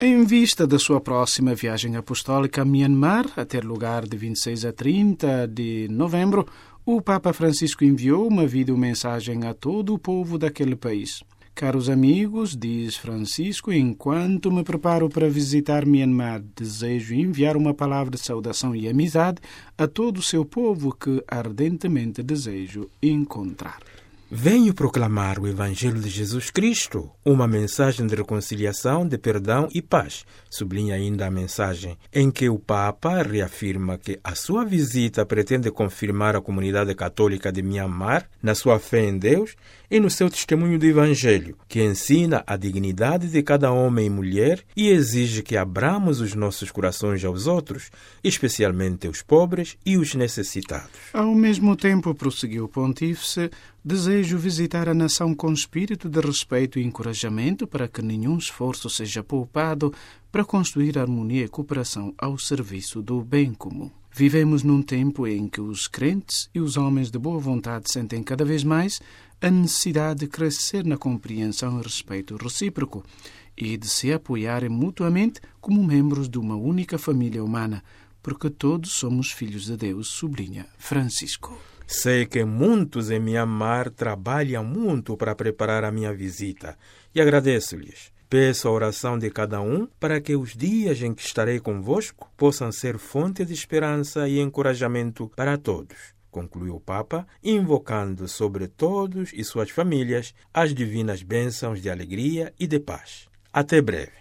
Em vista da sua próxima viagem apostólica a Myanmar, a ter lugar de 26 a 30 de novembro, o Papa Francisco enviou uma videomensagem a todo o povo daquele país. Caros amigos, diz Francisco, enquanto me preparo para visitar Myanmar, desejo enviar uma palavra de saudação e amizade a todo o seu povo que ardentemente desejo encontrar. Venho proclamar o Evangelho de Jesus Cristo, uma mensagem de reconciliação, de perdão e paz. Sublinha ainda a mensagem, em que o Papa reafirma que a sua visita pretende confirmar a comunidade católica de Myanmar na sua fé em Deus e no seu testemunho do Evangelho, que ensina a dignidade de cada homem e mulher e exige que abramos os nossos corações aos outros, especialmente aos pobres e os necessitados. Ao mesmo tempo, prosseguiu o pontífice, desejo visitar a nação com espírito de respeito e encorajamento para que nenhum esforço seja poupado para construir harmonia e cooperação ao serviço do bem comum. Vivemos num tempo em que os crentes e os homens de boa vontade sentem cada vez mais a necessidade de crescer na compreensão e respeito recíproco e de se apoiarem mutuamente como membros de uma única família humana, porque todos somos filhos de Deus, sublinha Francisco. Sei que muitos em Myanmar trabalham muito para preparar a minha visita e agradeço-lhes. Peço a oração de cada um para que os dias em que estarei convosco possam ser fonte de esperança e encorajamento para todos, concluiu o Papa, invocando sobre todos e suas famílias as divinas bênçãos de alegria e de paz. Até breve.